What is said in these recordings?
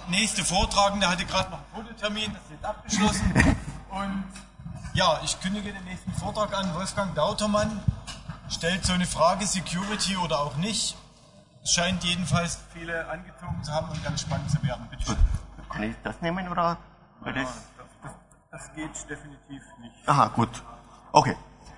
nächste Vortragende hatte gerade noch einen Fototermin, das ist jetzt abgeschlossen. Und ja, ich kündige den nächsten Vortrag an. Wolfgang Dautermann stellt so eine Frage, Security oder auch nicht. Es scheint jedenfalls viele angezogen zu haben und ganz spannend zu werden. Bitte schön. Kann ich das nehmen oder? Ja, das geht definitiv nicht. Aha, gut. Okay.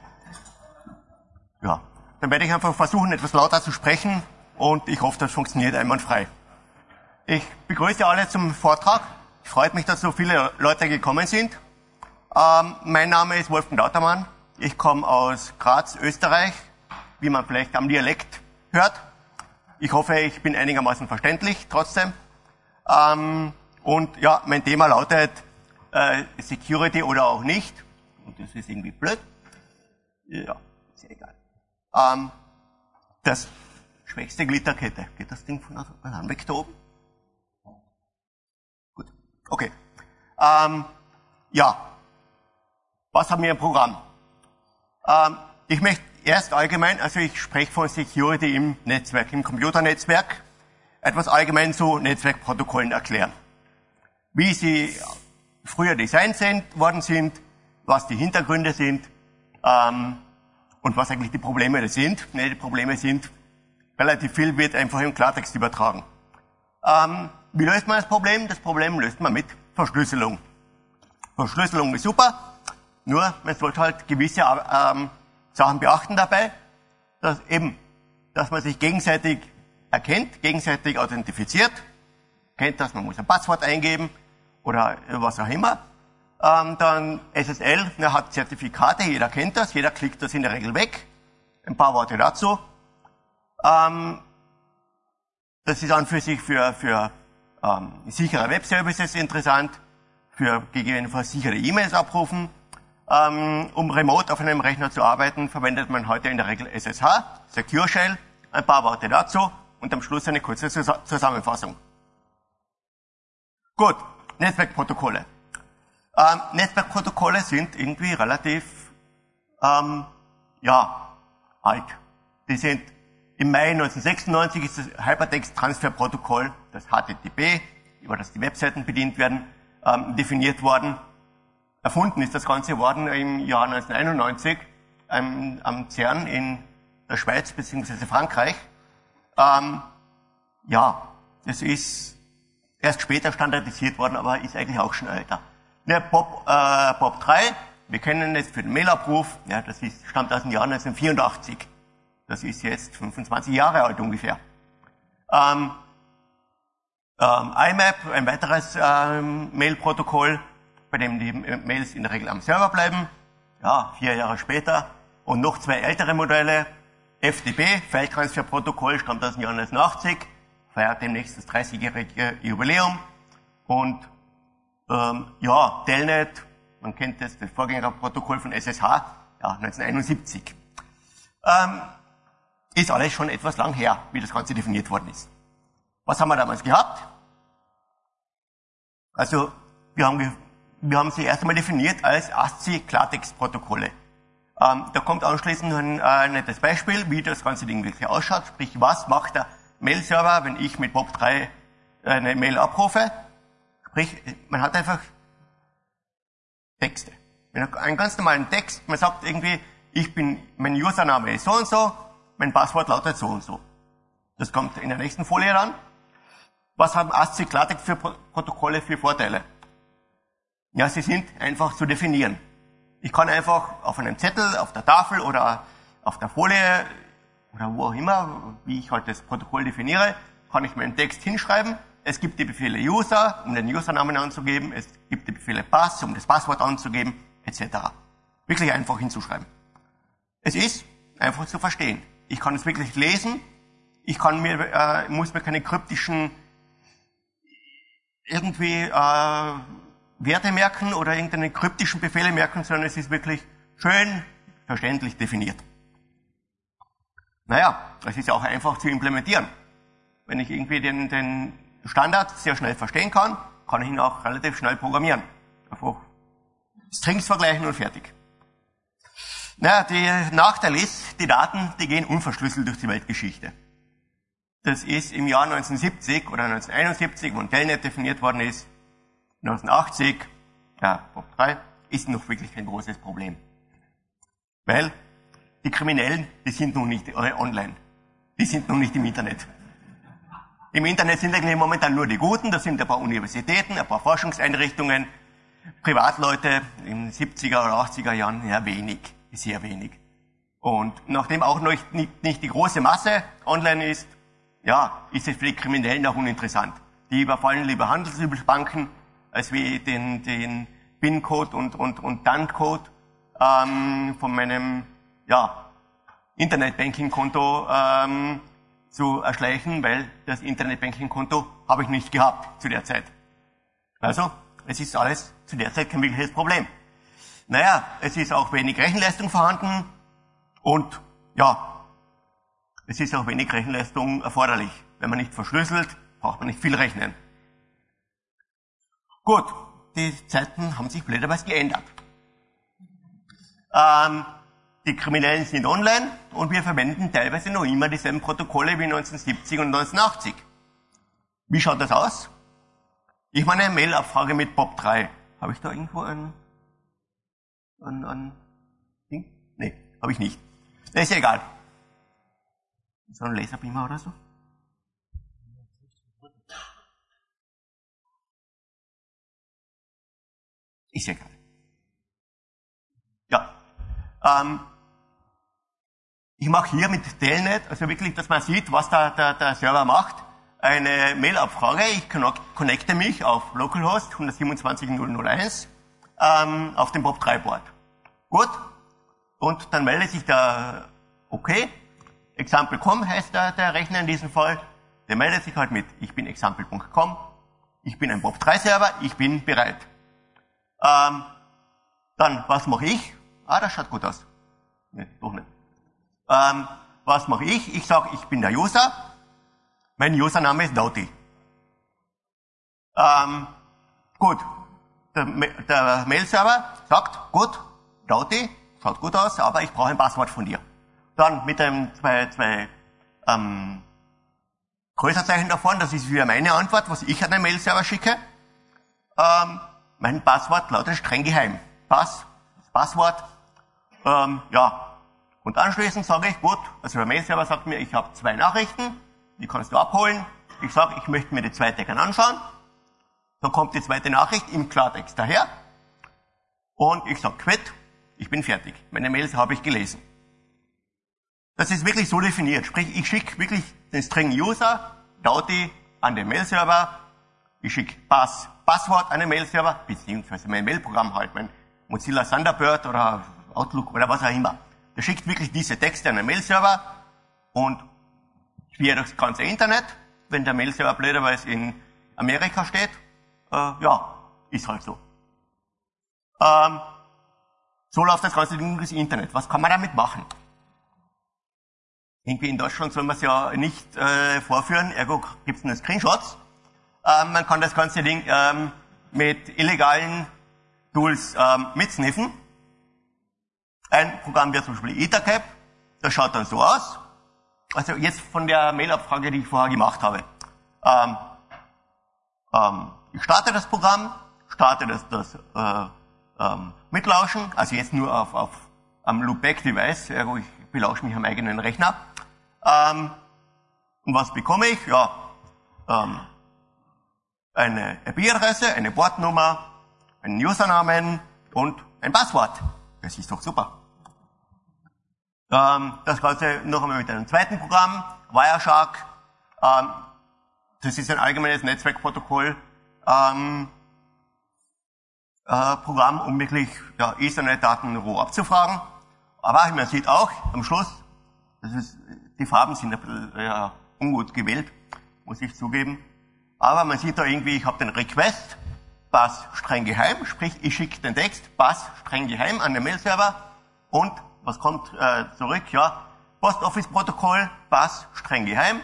Ja, dann werde ich einfach versuchen, etwas lauter zu sprechen und ich hoffe, das funktioniert einwandfrei. Ich begrüße alle zum Vortrag. Es freut mich, dass so viele Leute gekommen sind. Mein Name ist Wolfgang Dautermann. Ich komme aus Graz, Österreich, wie man vielleicht am Dialekt hört. Ich hoffe, ich bin einigermaßen verständlich trotzdem. Und ja, mein Thema lautet Security oder auch nicht. Und das ist irgendwie blöd. Ja, ist ja egal. Das schwächste Glied der Kette. Geht das Ding von an weg da oben? Gut, okay. Ja, was haben wir im Programm? Ich möchte erst allgemein, also ich spreche von Security im Netzwerk, im Computernetzwerk, etwas allgemein zu Netzwerkprotokollen erklären. Wie sie früher designt worden sind, was die Hintergründe sind und was eigentlich die Probleme sind. Die Probleme sind, relativ viel wird einfach im Klartext übertragen. Wie löst man das Problem? Das Problem löst man mit Verschlüsselung. Verschlüsselung ist super, nur man sollte halt gewisse Sachen beachten dabei, dass man sich gegenseitig erkennt, gegenseitig authentifiziert, kennt, dass man muss ein Passwort eingeben oder was auch immer. Dann SSL, hat Zertifikate, jeder kennt das, jeder klickt das in der Regel weg. Ein paar Worte dazu. Das ist an für sich für sichere Webservices interessant, für gegebenenfalls sichere E-Mails abrufen. Um remote auf einem Rechner zu arbeiten, verwendet man heute in der Regel SSH, Secure Shell. Ein paar Worte dazu und am Schluss eine kurze Zusammenfassung. Gut, Netzwerkprotokolle. Netzwerkprotokolle sind irgendwie relativ alt. Die sind im Mai 1996 ist das Hypertext Transfer Protokoll, das HTTP, über das die Webseiten bedient werden, definiert worden. Erfunden ist das Ganze worden im Jahr 1991 am CERN in der Schweiz bzw. Frankreich. Es ist erst später standardisiert worden, aber ist eigentlich auch schon älter. Der POP3, wir kennen es für den Mailabruf, ja, das stammt aus dem Jahr 1984. Das ist jetzt 25 Jahre alt ungefähr. IMAP, ein weiteres Mail-Protokoll, bei dem die Mails in der Regel am Server bleiben. Ja, 4 Jahre später. Und noch 2 ältere Modelle. FTP, File-Transfer-Protokoll, stammt aus dem Jahr 1980, feiert demnächst das 30-jährige Jubiläum. Und Telnet, man kennt das Vorgängerprotokoll von SSH, 1971. Ist alles schon etwas lang her, wie das Ganze definiert worden ist. Was haben wir damals gehabt? Also, wir haben sie erst einmal definiert als ASCII-Klartextprotokolle. Da kommt anschließend ein nettes Beispiel, wie das ganze Ding wirklich ausschaut. Sprich, was macht der Mail-Server, wenn ich mit POP3 eine Mail abrufe? Sprich, man hat einfach Texte. Einen ganz normalen Text, man sagt irgendwie, mein Username ist so und so, mein Passwort lautet so und so. Das kommt in der nächsten Folie dann. Was haben ASCII-Klartext für Protokolle für Vorteile? Ja, sie sind einfach zu definieren. Ich kann einfach auf einem Zettel, auf der Tafel oder auf der Folie oder wo auch immer, wie ich halt das Protokoll definiere, kann ich meinen Text hinschreiben. Es gibt die Befehle User, um den Usernamen anzugeben. Es gibt die Befehle Pass, um das Passwort anzugeben, etc. Wirklich einfach hinzuschreiben. Es ist einfach zu verstehen. Ich kann es wirklich lesen. Ich muss mir keine kryptischen Werte merken oder irgendeine kryptischen Befehle merken, sondern es ist wirklich schön verständlich definiert. Es ist auch einfach zu implementieren. Wenn ich irgendwie den Standard sehr schnell verstehen kann, kann ich ihn auch relativ schnell programmieren. Einfach Strings vergleichen und fertig. Der Nachteil ist, die Daten, die gehen unverschlüsselt durch die Weltgeschichte. Das ist im Jahr 1970 oder 1971, wo ein Telnet definiert worden ist. 1980, ja, POP3, ist noch wirklich kein großes Problem. Weil die Kriminellen, die sind noch nicht online. Die sind noch nicht im Internet. Im Internet sind eigentlich momentan nur die Guten, das sind ein paar Universitäten, ein paar Forschungseinrichtungen, Privatleute in den 70er oder 80er Jahren, ja wenig, sehr wenig. Und nachdem auch noch nicht die große Masse online ist, ja, ist es für die Kriminellen auch uninteressant. Die überfallen lieber Handelsübelbanken, als wie den PIN-Code und DAN-Code von meinem Internetbanking-Konto zu erschleichen, weil das Internetbanking-Konto habe ich nicht gehabt zu der Zeit. Also, es ist alles zu der Zeit kein wirkliches Problem. Naja, es ist auch wenig Rechenleistung vorhanden und ja, es ist auch wenig Rechenleistung erforderlich. Wenn man nicht verschlüsselt, braucht man nicht viel rechnen. Gut, die Zeiten haben sich blöderweise geändert. Die Kriminellen sind online und wir verwenden teilweise noch immer dieselben Protokolle wie 1970 und 1980. Wie schaut das aus? Ich meine Mail-Abfrage mit POP3. Habe ich da irgendwo ein Ding? Nee, habe ich nicht. Ist ja egal. So ein Laserbeamer oder so? Ist ja egal. Ja. Ich mache hier mit Telnet, also wirklich, dass man sieht, was der Server macht, eine Mail-Abfrage. Ich connecte mich auf localhost 127.0.0.1 auf dem POP3-Board. Gut. Und dann meldet sich der OK. Example.com heißt der Rechner in diesem Fall. Der meldet sich halt mit, ich bin example.com, ich bin ein POP3-Server, ich bin bereit. Dann, was mache ich? Das schaut gut aus. Nee, doch nicht. Was mache ich? Ich sage, ich bin der User. Mein Username ist Dauti. Gut. Der Mail-Server sagt, gut, Dauti, schaut gut aus, aber ich brauche ein Passwort von dir. Dann mit einem zwei Größerzeichen davon, das ist wieder meine Antwort, was ich an den Mail-Server schicke. Mein Passwort lautet streng geheim. Passwort, ja. Und anschließend sage ich, gut, also der Mail-Server sagt mir, ich habe 2 Nachrichten, die kannst du abholen. Ich sage, ich möchte mir die zweite gerne anschauen. Dann kommt die zweite Nachricht im Klartext daher. Und ich sage, quit, ich bin fertig. Meine Mails habe ich gelesen. Das ist wirklich so definiert. Sprich, ich schicke wirklich den String User, Dauti, an den Mail-Server. Ich schicke Passwort an den Mail-Server, beziehungsweise mein Mail-Programm halt, mein Mozilla Thunderbird oder Outlook oder was auch immer. Der schickt wirklich diese Texte an den Mail-Server und quer durchs ganze Internet. Wenn der Mail-Server blöderweise in Amerika steht, ja, ist halt so. So läuft das ganze Ding durchs Internet. Was kann man damit machen? Irgendwie in Deutschland soll man es ja nicht vorführen, ergo gibt es nur Screenshots. Man kann das ganze Ding mit illegalen Tools mitsniffen. Ein Programm wäre zum Beispiel Ethercap. Das schaut dann so aus. Also jetzt von der Mail-Abfrage, die ich vorher gemacht habe. Ich starte das Programm, starte das Mitlauschen, also jetzt nur auf am Loopback-Device, ergo ich belausche mich am eigenen Rechner. Und was bekomme ich? Ja, eine IP-Adresse, eine Bordnummer, einen Usernamen und ein Passwort. Das ist doch super. Das Ganze noch einmal mit einem zweiten Programm, Wireshark. Das ist ein allgemeines Netzwerkprotokoll Programm, um wirklich Ethernet-Daten roh abzufragen. Aber man sieht auch am Schluss, die Farben sind ein bisschen ungut gewählt, muss ich zugeben. Aber man sieht da irgendwie, ich habe den Request, Pass streng geheim, sprich ich schicke den Text, Pass streng geheim an den Mail-Server und was kommt zurück? Ja, Post-Office-Protokoll, Pass streng geheim.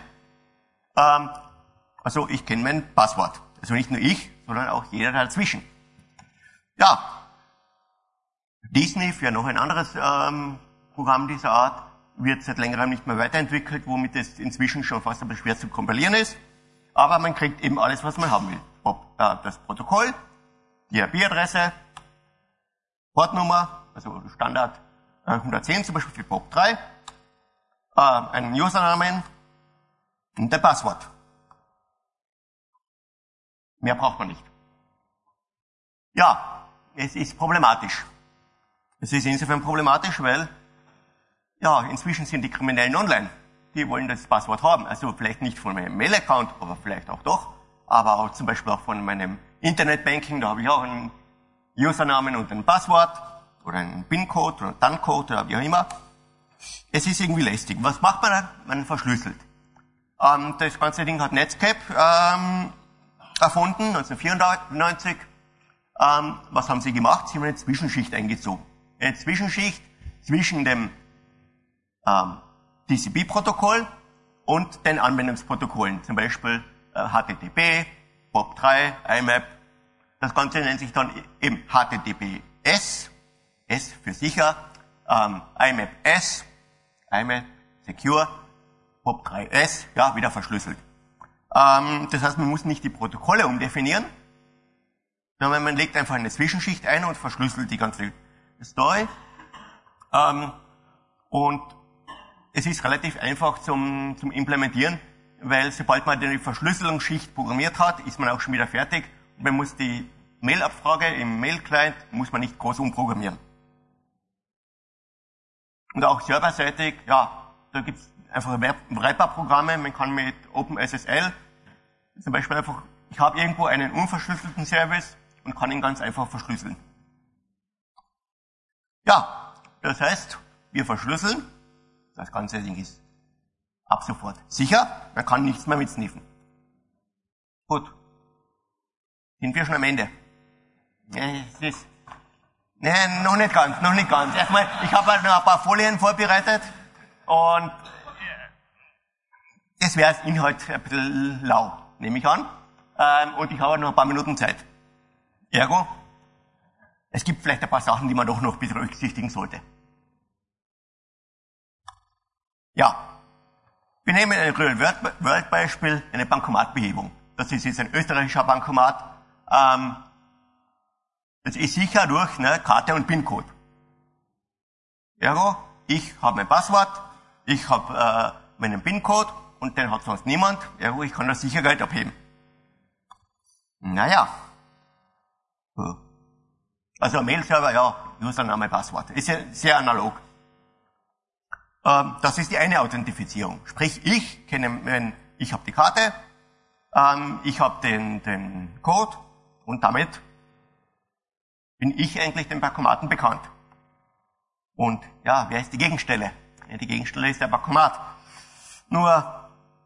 Also ich kenne mein Passwort. Also nicht nur ich, sondern auch jeder dazwischen. Ja, Disney, ja noch ein anderes Programm dieser Art, wird seit längerem nicht mehr weiterentwickelt, womit es inzwischen schon fast ein bisschen schwer zu kompilieren ist. Aber man kriegt eben alles, was man haben will. Das Protokoll, die IP-Adresse, Portnummer, also Standard 110 zum Beispiel für POP3, einen Usernamen und ein Passwort. Mehr braucht man nicht. Ja, es ist problematisch. Es ist insofern problematisch, weil ja, inzwischen sind die Kriminellen online. Die wollen das Passwort haben. Also vielleicht nicht von meinem Mail-Account, aber vielleicht auch doch. Aber auch zum Beispiel auch von meinem Internetbanking, da habe ich auch einen Usernamen und ein Passwort oder einen PIN-Code oder einen TAN-Code oder wie auch immer. Es ist irgendwie lästig. Was macht man dann? Man verschlüsselt. Das ganze Ding hat Netscape erfunden, 1994. Was haben sie gemacht? Sie haben eine Zwischenschicht eingezogen. Eine Zwischenschicht zwischen dem TCP-Protokoll und den Anwendungsprotokollen, zum Beispiel HTTP, POP3, IMAP. Das Ganze nennt sich dann eben HTTPS, S für sicher, IMAP-S, IMAP Secure, POP3S, ja, wieder verschlüsselt. Das heißt, man muss nicht die Protokolle umdefinieren, sondern man legt einfach eine Zwischenschicht ein und verschlüsselt die ganze Story. Und es ist relativ einfach zum Implementieren, weil sobald man die Verschlüsselungsschicht programmiert hat, ist man auch schon wieder fertig. Und man muss die Mail-Abfrage im Mail-Client, muss man nicht groß umprogrammieren. Und auch serverseitig, ja, da gibt's einfach Wrapper-Programme, man kann mit OpenSSL zum Beispiel einfach, ich habe irgendwo einen unverschlüsselten Service und kann ihn ganz einfach verschlüsseln. Ja, das heißt, wir verschlüsseln, das ganze Ding ist ab sofort sicher, man kann nichts mehr mitsniffen. Gut. Sind wir schon am Ende? Nein, noch nicht ganz. Erstmal, ich habe halt noch ein paar Folien vorbereitet und das wäre als Inhalt ein bisschen lau, nehme ich an. Und ich habe noch ein paar Minuten Zeit. Ergo, es gibt vielleicht ein paar Sachen, die man doch noch berücksichtigen sollte. Ja, wir nehmen ein Real-World-Beispiel, eine Bankomatbehebung. Das ist jetzt ein österreichischer Bankomat. Das ist sicher durch Karte und PIN-Code. Ergo, ich habe mein Passwort, ich habe meinen PIN-Code und den hat sonst niemand. Ergo, ich kann da sicher Geld abheben. Naja. Also ein Mail-Server, ja, Username, Passwort. Ist ja sehr analog. Das ist die eine Authentifizierung. Sprich, ich habe die Karte, ich habe den Code und damit bin ich eigentlich dem Bankomaten bekannt. Und ja, wer ist die Gegenstelle? Ja, die Gegenstelle ist der Bankomat. Nur,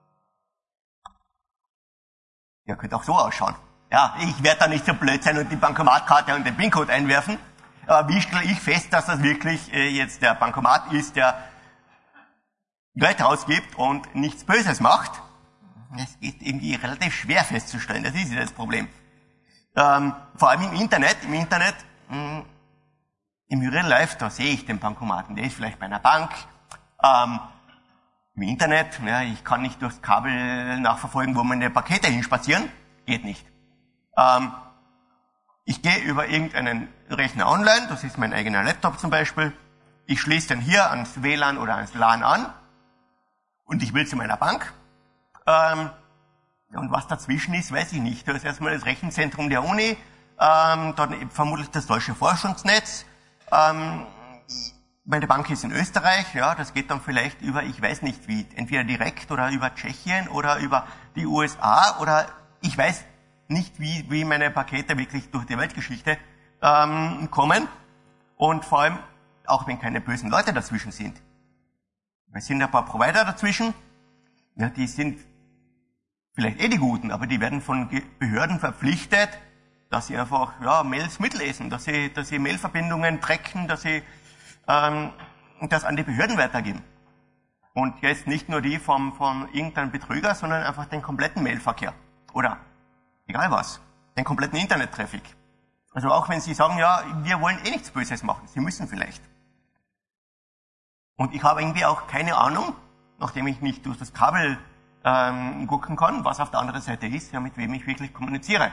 ja, könnte auch so ausschauen. Ja, ich werde da nicht so blöd sein und die Bankomatkarte und den PIN-Code einwerfen. Aber wie stelle ich fest, dass das wirklich jetzt der Bankomat ist, der Geld rausgibt und nichts Böses macht? Das ist irgendwie relativ schwer festzustellen. Das ist das Problem. Vor allem im Internet, im Real Life, da sehe ich den Bankomaten. Der ist vielleicht bei einer Bank. Im Internet, ja, ich kann nicht durchs Kabel nachverfolgen, wo meine Pakete hinspazieren. Geht nicht. Ich gehe über irgendeinen Rechner online, das ist mein eigener Laptop zum Beispiel. Ich schließe den hier ans WLAN oder ans LAN an und ich will zu meiner Bank. Und was dazwischen ist, weiß ich nicht. Da ist erstmal das Rechenzentrum der Uni, dann vermutlich das deutsche Forschungsnetz. Meine Bank ist in Österreich, ja, das geht dann vielleicht über, ich weiß nicht wie, entweder direkt oder über Tschechien oder über die USA oder ich weiß nicht, wie meine Pakete wirklich durch die Weltgeschichte kommen. Und vor allem, auch wenn keine bösen Leute dazwischen sind. Es sind ein paar Provider dazwischen, ja, die sind vielleicht die Guten, aber die werden von Behörden verpflichtet, dass sie einfach Mails mitlesen, dass sie Mailverbindungen tracken, dass sie das an die Behörden weitergeben. Und jetzt nicht nur die von irgendeinem Betrüger, sondern einfach den kompletten Mailverkehr. Oder egal was, den kompletten Internet-Traffic. Also auch wenn Sie sagen, ja, wir wollen eh nichts Böses machen, Sie müssen vielleicht. Und ich habe irgendwie auch keine Ahnung, nachdem ich nicht durch das Kabel gucken kann, was auf der anderen Seite ist, ja, mit wem ich wirklich kommuniziere.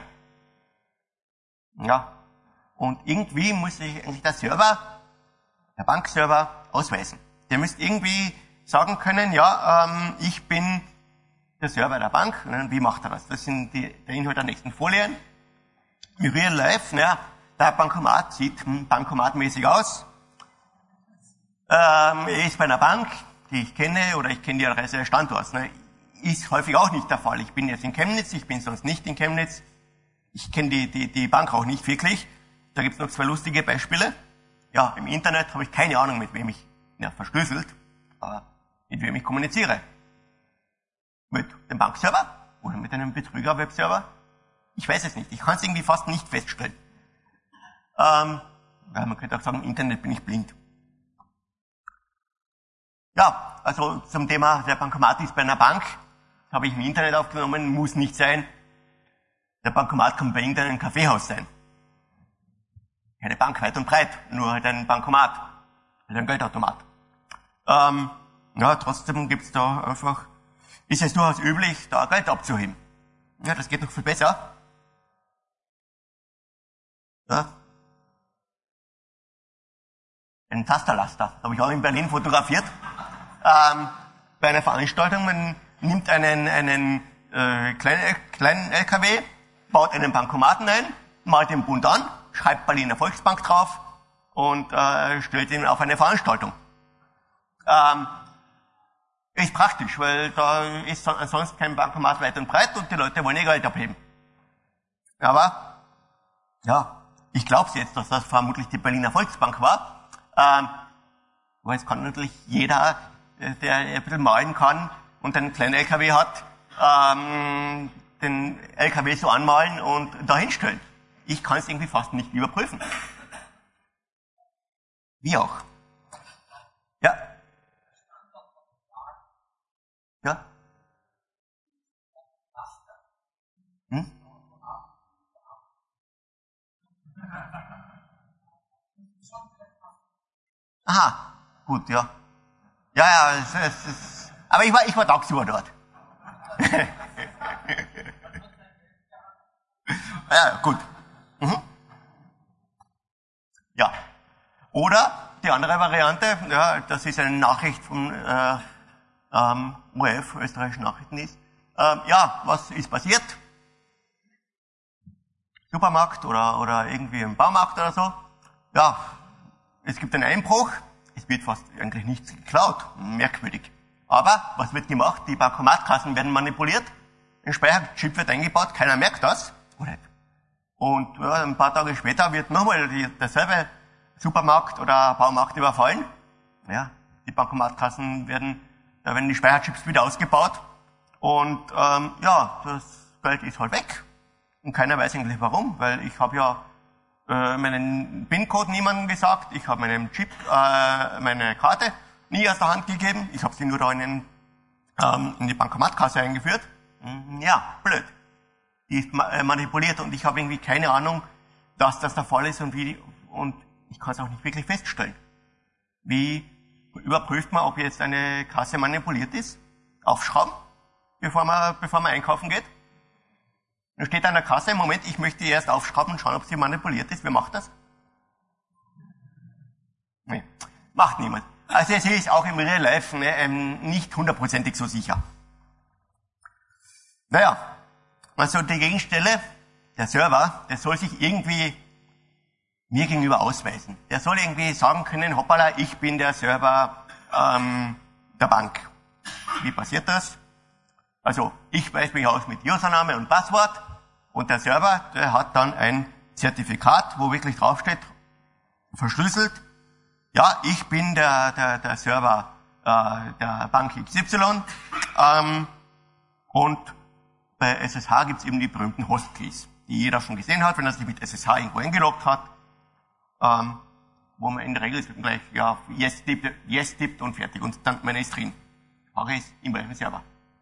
Ja. Und irgendwie muss sich eigentlich der Bankserver, ausweisen. Der müsste irgendwie sagen können, ja, ich bin der Server der Bank. Wie macht er das? Das sind der Inhalt der nächsten Folien. Im Real Life, der Bankomat sieht bankomatmäßig aus. Er ist bei einer Bank, die ich kenne, oder ich kenne die Adresse des Standorts. Ist häufig auch nicht der Fall. Ich bin jetzt in Chemnitz, ich bin sonst nicht in Chemnitz. Ich kenne die Bank auch nicht wirklich. Da gibt's noch 2 lustige Beispiele. Ja, im Internet habe ich keine Ahnung, mit wem ich, verschlüsselt, aber mit wem ich kommuniziere. Mit dem Bankserver oder mit einem Betrüger-Webserver? Ich weiß es nicht. Ich kann es irgendwie fast nicht feststellen. Man könnte auch sagen, im Internet bin ich blind. Ja, also zum Thema, der Bankomat ist bei einer Bank. Das habe ich im Internet aufgenommen, muss nicht sein. Der Bankomat kann bei irgendeinem Kaffeehaus sein. Keine Bank weit und breit, nur halt ein Bankomat. Halt ein Geldautomat. Trotzdem gibt's da einfach, ist es durchaus üblich, da Geld abzuheben. Ja, das geht noch viel besser. Ja. Einen Tasterlaster, habe ich auch in Berlin fotografiert. Bei einer Veranstaltung, man nimmt einen kleinen LKW, baut einen Bankomaten ein, malt den bunt an, schreibt Berliner Volksbank drauf und stellt ihn auf eine Veranstaltung. Ist praktisch, weil da ist ansonsten kein Bankomat weit und breit und die Leute wollen ihr Geld abheben. Aber, ja, ich glaube jetzt, dass das vermutlich die Berliner Volksbank war. Aber es kann natürlich jeder, der ein bisschen malen kann und einen kleinen LKW hat, den LKW so anmalen und dahin stellen. Ich kann es irgendwie fast nicht überprüfen. Wie auch. Ja. Ja. Hm? Aha, gut, ja. Ja, aber ich war tagsüber dort. Ja, gut. Mhm. Ja. Oder die andere Variante, ja, das ist eine Nachricht vom ORF, österreichischen Nachrichtendienst. Ja, was ist passiert? Supermarkt oder irgendwie im Baumarkt oder so. Ja, es gibt einen Einbruch, es wird fast eigentlich nichts geklaut. Merkwürdig. Aber, was wird gemacht? Die Bankomatkassen werden manipuliert, ein Speicherchip wird eingebaut, keiner merkt das. Und ja, ein paar Tage später wird nochmal derselbe Supermarkt oder Baumarkt überfallen. Ja, die Bankomatkassen werden die Speicherchips wieder ausgebaut. Und ja, das Geld ist halt weg. Und keiner weiß eigentlich warum, weil ich habe ja meinen PIN-Code niemandem gesagt, ich habe meinen Chip, meine Karte nie aus der Hand gegeben, ich habe sie nur da in die Bankomatkasse eingeführt. Ja, blöd. Die ist manipuliert und ich habe irgendwie keine Ahnung, dass das der Fall ist und ich kann es auch nicht wirklich feststellen. Wie überprüft man, ob jetzt eine Kasse manipuliert ist? Aufschrauben, bevor man einkaufen geht? Dann steht an der Kasse, im Moment, ich möchte die erst aufschrauben und schauen, ob sie manipuliert ist. Wer macht das? Nee, macht niemand. Also es ist auch im Real Life nicht hundertprozentig so sicher. Naja, also die Gegenstelle, der Server, der soll sich irgendwie mir gegenüber ausweisen. Der soll irgendwie sagen können, hoppala, ich bin der Server der Bank. Wie passiert das? Also, ich weise mich aus mit Username und Passwort und der Server, der hat dann ein Zertifikat, wo wirklich draufsteht, verschlüsselt, ja, ich bin der Server der Bank XY und bei SSH gibt's eben die berühmten Hostkeys, die jeder schon gesehen hat, wenn er sich mit SSH irgendwo eingeloggt hat, wo man in der Regel gleich ja, yes tippt und fertig und dann man ist drin. Frage ist, in welchem Server?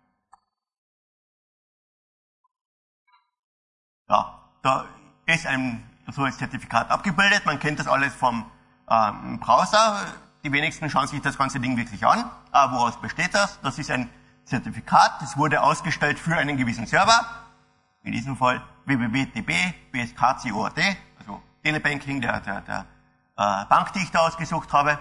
Ja, da ist so ein Zertifikat abgebildet. Man kennt das alles vom Browser. die wenigsten schauen sich das ganze Ding wirklich an. Woraus besteht das? Das ist ein Zertifikat, das wurde ausgestellt für einen gewissen Server. In diesem Fall www.db bskcort, also Telebanking der Bank, die ich da ausgesucht habe.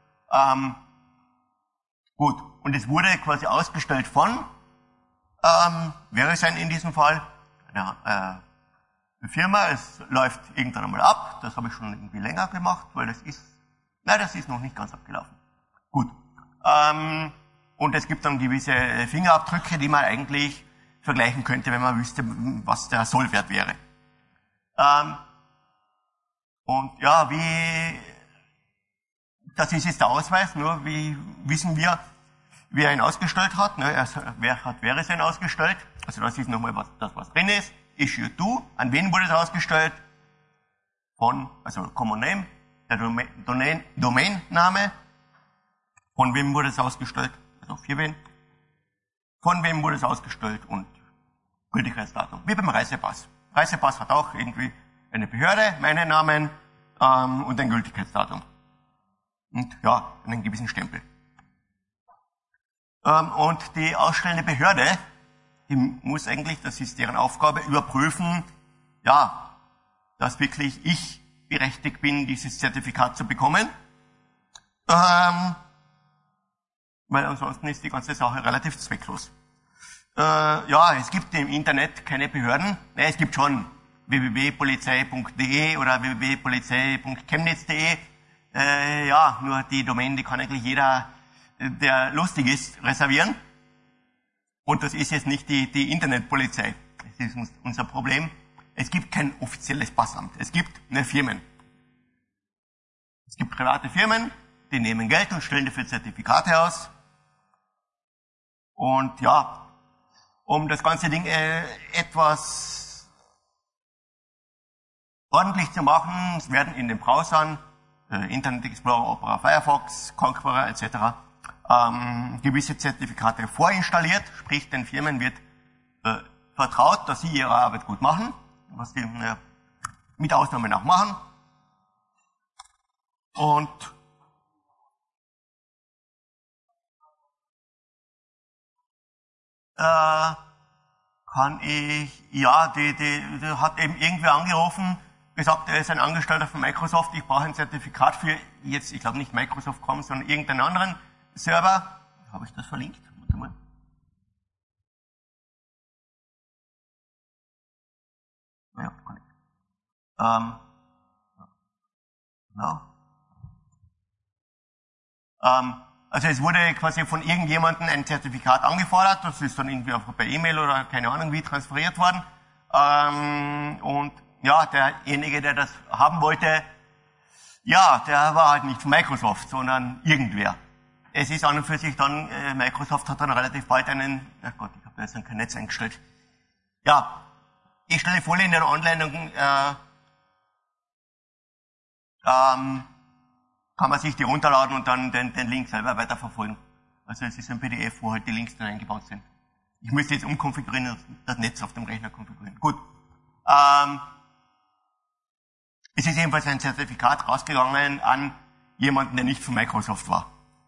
Gut, und es wurde quasi ausgestellt von VeriSign in diesem Fall, eine Firma. Es läuft irgendwann einmal ab. Das habe ich schon irgendwie länger gemacht, weil das ist noch nicht ganz abgelaufen. Gut. Und es gibt dann gewisse Fingerabdrücke, die man eigentlich vergleichen könnte, wenn man wüsste, was der Sollwert wäre. Und ja, das ist jetzt der Ausweis, nur wie wissen wir, wer ihn ausgestellt hat. Ne? Wer hat VeriSign ausgestellt? Also das ist nochmal was drin ist. Issue to. An wen wurde es ausgestellt? Also Common Name, der Domainname. Von wem wurde es ausgestellt? Also für wen? Von wem wurde es ausgestellt und Gültigkeitsdatum. Wie beim Reisepass. Reisepass hat auch irgendwie eine Behörde, meinen Namen und ein Gültigkeitsdatum. Und ja, einen gewissen Stempel. Und die ausstellende Behörde, die muss eigentlich, das ist deren Aufgabe, überprüfen, ja, dass wirklich ich berechtigt bin, dieses Zertifikat zu bekommen. Weil ansonsten ist die ganze Sache relativ zwecklos. Ja, es gibt im Internet keine Behörden. Nein, es gibt schon www.polizei.de oder www.polizei.chemnitz.de. Ja, nur die Domain, die kann eigentlich jeder, der lustig ist, reservieren. Und das ist jetzt nicht die Internetpolizei. Das ist unser Problem. Es gibt kein offizielles Passamt. Es gibt nur Firmen. Es gibt private Firmen, die nehmen Geld und stellen dafür Zertifikate aus. Und ja, um das ganze Ding etwas ordentlich zu machen, es werden in den Browsern, Internet Explorer, Opera, Firefox, Conqueror etc. Gewisse Zertifikate vorinstalliert, sprich den Firmen wird vertraut, dass sie ihre Arbeit gut machen, was die mit Ausnahmen auch machen. Und kann ich, ja, die hat eben irgendwer angerufen, gesagt, er ist ein Angestellter von Microsoft, ich brauche ein Zertifikat für jetzt, ich glaube nicht Microsoft.com, sondern irgendeinen anderen Server. Habe ich das verlinkt? Warte mal. Ja, kann ich. Genau. Also es wurde quasi von irgendjemandem ein Zertifikat angefordert, das ist dann irgendwie auch per E-Mail oder keine Ahnung wie transferiert worden. Und ja, derjenige, der das haben wollte, ja, der war halt nicht von Microsoft, sondern irgendwer. Es ist an und für sich dann, Microsoft hat dann relativ bald einen, ach Gott, ich habe da jetzt kein Netz eingestellt. Ja, ich stelle Folie in der Anleitung, kann man sich die runterladen und dann den Link selber weiterverfolgen. Also es ist ein PDF, wo halt die Links dann eingebaut sind. Ich müsste jetzt umkonfigurieren und das Netz auf dem Rechner konfigurieren. Gut. Es ist jedenfalls ein Zertifikat rausgegangen an jemanden, der nicht von Microsoft war.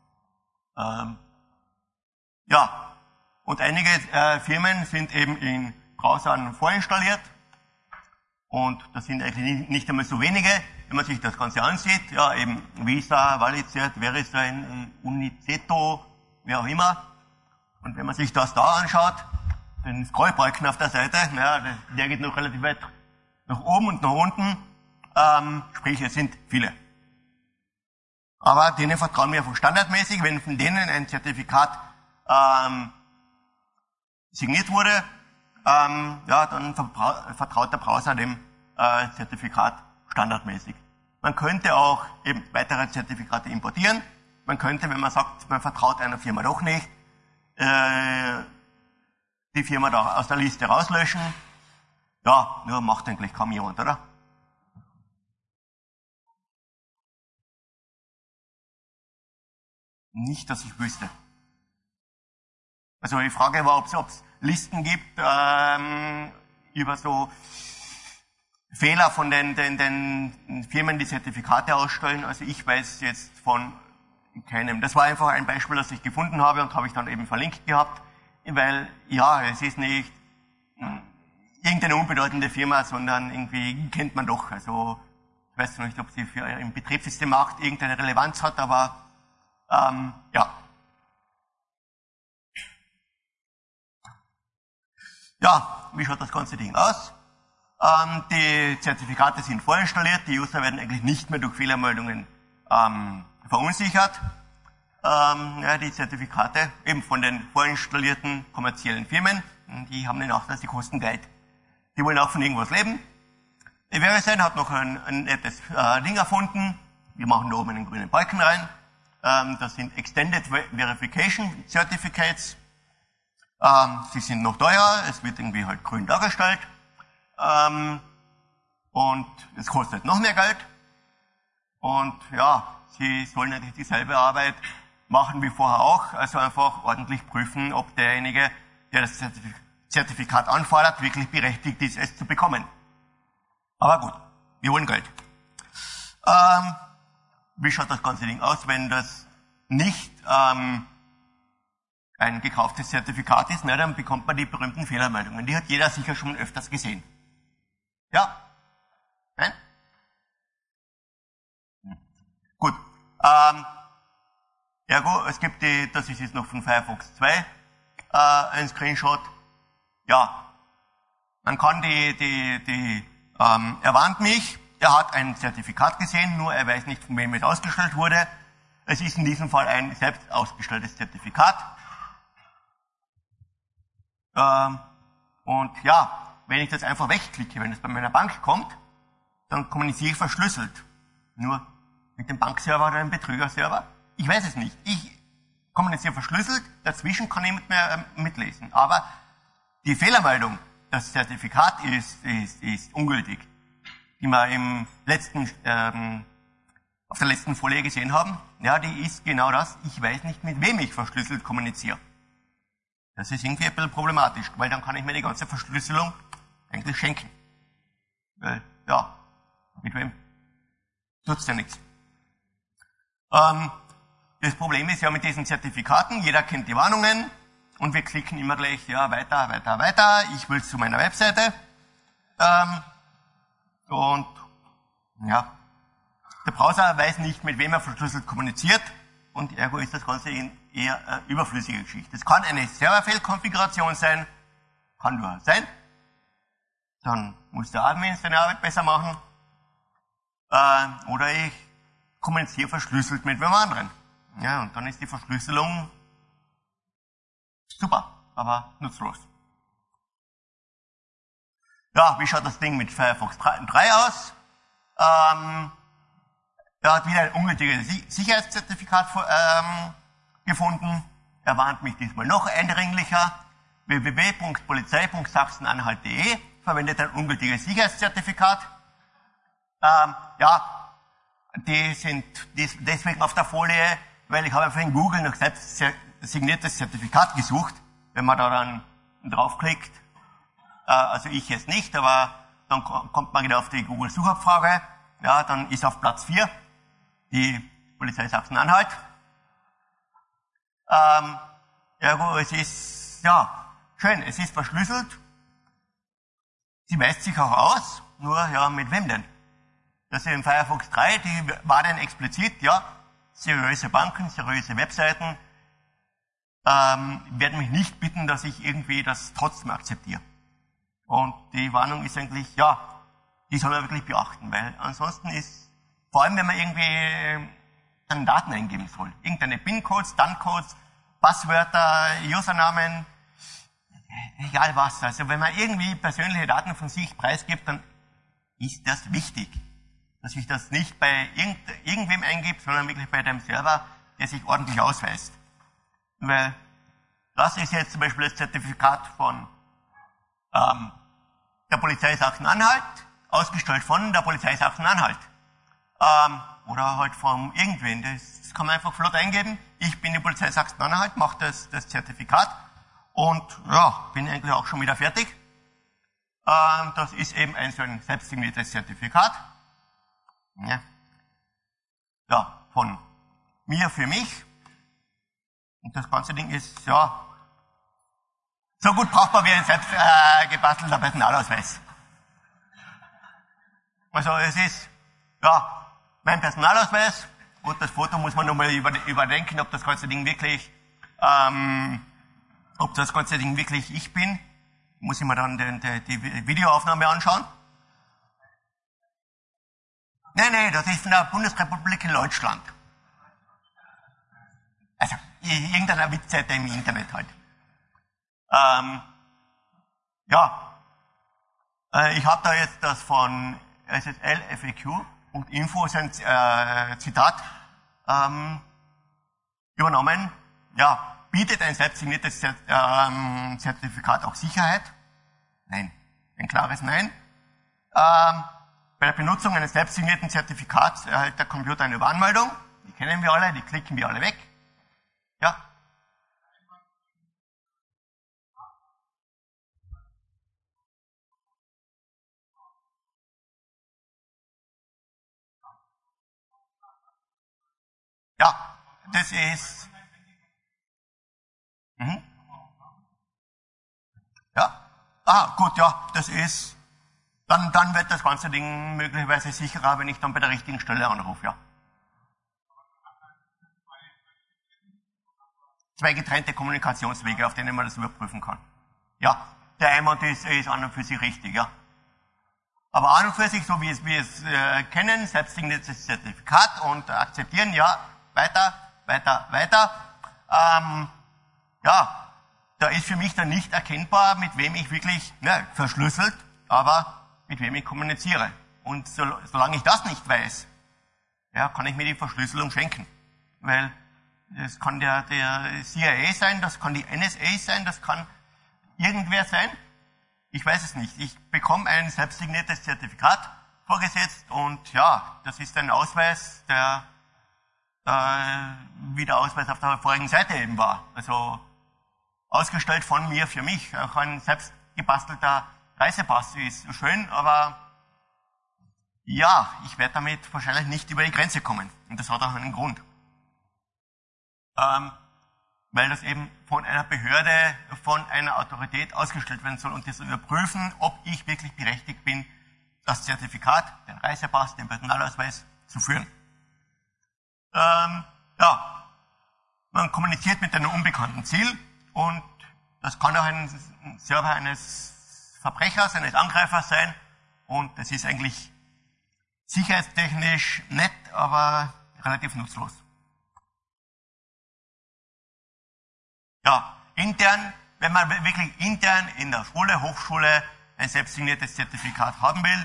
Ja, und einige Firmen sind eben in Browsern vorinstalliert. Und das sind eigentlich nicht einmal so wenige, wenn man sich das Ganze ansieht. Ja, eben Visa, Valitert, VeriSign, Uniceto, wer auch immer. Und wenn man sich das da anschaut, den Scrollbalken auf der Seite, naja, der geht noch relativ weit nach oben und nach unten. Sprich, es sind viele. Aber denen vertrauen wir einfach standardmäßig, wenn von denen ein Zertifikat signiert wurde, ja, dann vertraut der Browser dem Zertifikat standardmäßig. Man könnte auch eben weitere Zertifikate importieren. Man könnte, wenn man sagt, man vertraut einer Firma doch nicht, die Firma da aus der Liste rauslöschen. Ja, nur macht eigentlich kaum jemand, oder? Nicht, dass ich wüsste. Also die Frage war, ob es Listen gibt über so Fehler von den Firmen, die Zertifikate ausstellen. Also ich weiß jetzt von keinem. Das war einfach ein Beispiel, das ich gefunden habe und habe ich dann eben verlinkt gehabt, weil, ja, es ist nicht irgendeine unbedeutende Firma, sondern irgendwie kennt man doch. Also, ich weiß nicht, ob sie für im Betriebssystemmarkt irgendeine Relevanz hat, aber, ja. Ja, wie schaut das ganze Ding aus? Die Zertifikate sind vorinstalliert, die User werden eigentlich nicht mehr durch Fehlermeldungen verunsichert. Ja, die Zertifikate eben von den vorinstallierten kommerziellen Firmen, die haben den Nachteil, die kosten Geld. Die wollen auch von irgendwas leben. Die VeriSign hat noch ein nettes Ding erfunden. Wir machen da oben einen grünen Balken rein. Das sind Extended Verification Certificates. Sie sind noch teuer, es wird irgendwie halt grün dargestellt. Und es kostet noch mehr Geld. Und ja, sie sollen eigentlich dieselbe Arbeit machen wie vorher auch, also einfach ordentlich prüfen, ob derjenige, der das Zertifikat anfordert, wirklich berechtigt ist, es zu bekommen. Aber gut, wir wollen Geld. Wie schaut das ganze Ding aus, wenn das nicht ein gekauftes Zertifikat ist? Na, dann bekommt man die berühmten Fehlermeldungen. Die hat jeder sicher schon öfters gesehen. Ja? Nein? Gut. Ergo, es gibt das ist jetzt noch von Firefox 2, ein Screenshot. Ja, man kann er warnt mich, er hat ein Zertifikat gesehen, nur er weiß nicht, von wem es ausgestellt wurde. Es ist in diesem Fall ein selbst ausgestelltes Zertifikat. Und ja, wenn ich das einfach wegklicke, wenn es bei meiner Bank kommt, dann kommuniziere ich verschlüsselt. Nur mit dem Bankserver oder dem Betrügerserver? Ich weiß es nicht. Ich kommuniziere verschlüsselt, dazwischen kann ich nicht mehr mitlesen. Aber die Fehlermeldung, das Zertifikat ist ungültig, die wir auf der letzten Folie gesehen haben, ja, die ist genau das. Ich weiß nicht, mit wem ich verschlüsselt kommuniziere. Das ist irgendwie ein bisschen problematisch, weil dann kann ich mir die ganze Verschlüsselung eigentlich schenken. Weil, ja, mit wem? Tut's ja nichts. Das Problem ist ja mit diesen Zertifikaten, jeder kennt die Warnungen und wir klicken immer gleich, ja, weiter, weiter, weiter, ich will zu meiner Webseite. Und, ja, der Browser weiß nicht, mit wem er verschlüsselt kommuniziert und ergo ist das Ganze eher eine überflüssige Geschichte. Es kann eine Serverfehlkonfiguration sein, kann nur sein. Dann muss der Admin seine Arbeit besser machen. Oder ich kommuniziere verschlüsselt mit wem anderen. Ja, und dann ist die Verschlüsselung super, aber nutzlos. Ja, wie schaut das Ding mit Firefox 3 aus? Er hat wieder ein ungültiges Sicherheitszertifikat gefunden. Er warnt mich diesmal noch eindringlicher. www.polizei.sachsen-anhalt.de verwendet ein ungültiges Sicherheitszertifikat. Ja, die sind deswegen auf der Folie, weil ich habe einfach in Google nach selbst signiertes Zertifikat gesucht. Wenn man da dann draufklickt, also ich jetzt nicht, aber dann kommt man wieder auf die Google-Suchabfrage, ja, dann ist auf Platz 4 die Polizei Sachsen-Anhalt. Ergo, es ist, ja, schön, es ist verschlüsselt. Sie weist sich auch aus, nur, ja, mit wem denn? Das ist in Firefox 3, die war dann explizit, ja, seriöse Banken, seriöse Webseiten, werden mich nicht bitten, dass ich irgendwie das trotzdem akzeptiere. Und die Warnung ist eigentlich, ja, die soll man wirklich beachten, weil ansonsten ist, vor allem wenn man irgendwie dann Daten eingeben soll, irgendeine PIN-Codes, Stun-Codes, Passwörter, Usernamen, egal was, also wenn man irgendwie persönliche Daten von sich preisgibt, dann ist das wichtig, dass ich das nicht bei irgendwem eingebe, sondern wirklich bei dem Server, der sich ordentlich ausweist. Weil das ist jetzt zum Beispiel das Zertifikat von der Polizei Sachsen-Anhalt, ausgestellt von der Polizei Sachsen-Anhalt. Oder halt von irgendwen. Das kann man einfach flott eingeben. Ich bin die Polizei Sachsen-Anhalt, mache das Zertifikat und ja, bin eigentlich auch schon wieder fertig. Das ist eben so ein selbstsigniertes Zertifikat. Ja, von mir für mich. Und das ganze Ding ist, ja, so gut brauchbar wie ein selbst gebastelter Personalausweis. Also es ist, ja, mein Personalausweis. Gut, das Foto muss man nochmal überdenken, ob das ganze Ding wirklich ich bin. Muss ich mir dann die Videoaufnahme anschauen. Nein, das ist von der Bundesrepublik in Deutschland. Also, irgendeiner Witzseite im Internet halt. Ich habe da jetzt das von SSL-FAQ.info, ist ein Zitat, übernommen. Ja, bietet ein selbstsigniertes Zertifikat auch Sicherheit? Nein. Ein klares Nein. Bei der Benutzung eines selbstsignierten Zertifikats erhält der Computer eine Warnmeldung. Die kennen wir alle, die klicken wir alle weg. Ja. Ja, das ist... Ja. Gut, ja, das ist... Dann wird das ganze Ding möglicherweise sicherer, wenn ich dann bei der richtigen Stelle anrufe, ja. 2 getrennte Kommunikationswege, auf denen man das überprüfen kann. Ja, der Einwand ist an und für sich richtig, ja. Aber an und für sich, so wie wir es kennen, selbstsigniertes Zertifikat und akzeptieren, ja, weiter. Da ist für mich dann nicht erkennbar, mit wem ich wirklich, verschlüsselt, aber mit wem ich kommuniziere. Und solange ich das nicht weiß, ja, kann ich mir die Verschlüsselung schenken. Weil das kann der CIA sein, das kann die NSA sein, das kann irgendwer sein. Ich weiß es nicht. Ich bekomme ein selbstsigniertes Zertifikat vorgesetzt und ja, das ist ein Ausweis, der wie der Ausweis auf der vorigen Seite eben war. Also ausgestellt von mir für mich. Auch ein selbst gebastelter Reisepass ist schön, aber ja, ich werde damit wahrscheinlich nicht über die Grenze kommen. Und das hat auch einen Grund. Weil das eben von einer Behörde, von einer Autorität ausgestellt werden soll und das überprüfen, ob ich wirklich berechtigt bin, das Zertifikat, den Reisepass, den Personalausweis zu führen. Man kommuniziert mit einem unbekannten Ziel und das kann auch ein Server eines Verbrechers, eines Angreifers sein und das ist eigentlich sicherheitstechnisch nett, aber relativ nutzlos. Ja, intern, wenn man wirklich intern in der Schule, Hochschule ein selbstsigniertes Zertifikat haben will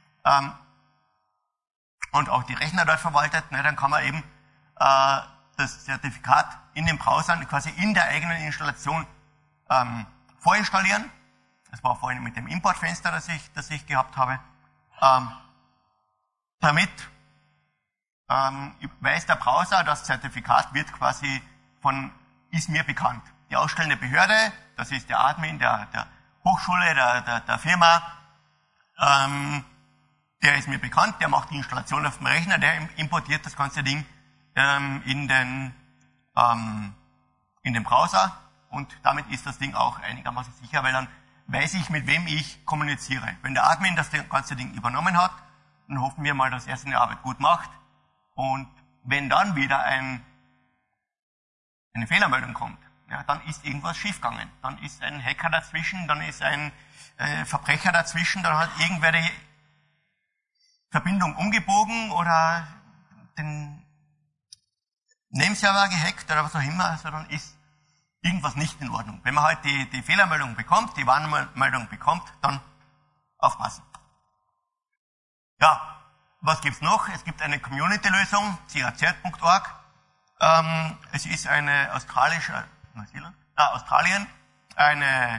und auch die Rechner dort verwaltet, dann kann man eben das Zertifikat in den Browsern quasi in der eigenen Installation vorinstallieren. Das war vorhin mit dem Importfenster, das ich gehabt habe. Damit weiß der Browser, das Zertifikat wird quasi ist mir bekannt. Die ausstellende Behörde, das ist der Admin der Hochschule, der Firma, der ist mir bekannt, der macht die Installation auf dem Rechner, der importiert das ganze Ding in den Browser und damit ist das Ding auch einigermaßen sicher, weil dann weiß ich, mit wem ich kommuniziere. Wenn der Admin das ganze Ding übernommen hat, dann hoffen wir mal, dass er seine Arbeit gut macht und wenn dann wieder eine Fehlermeldung kommt, ja, dann ist irgendwas schiefgegangen. Dann ist ein Hacker dazwischen, dann ist ein Verbrecher dazwischen, dann hat irgendwer die Verbindung umgebogen oder den Nameserver gehackt oder was auch immer, also dann ist irgendwas nicht in Ordnung. Wenn man halt die Fehlermeldung bekommt, die Warnmeldung bekommt, dann aufpassen. Ja, was gibt's noch? Es gibt eine Community-Lösung, caz.org. Es ist eine Australien, eine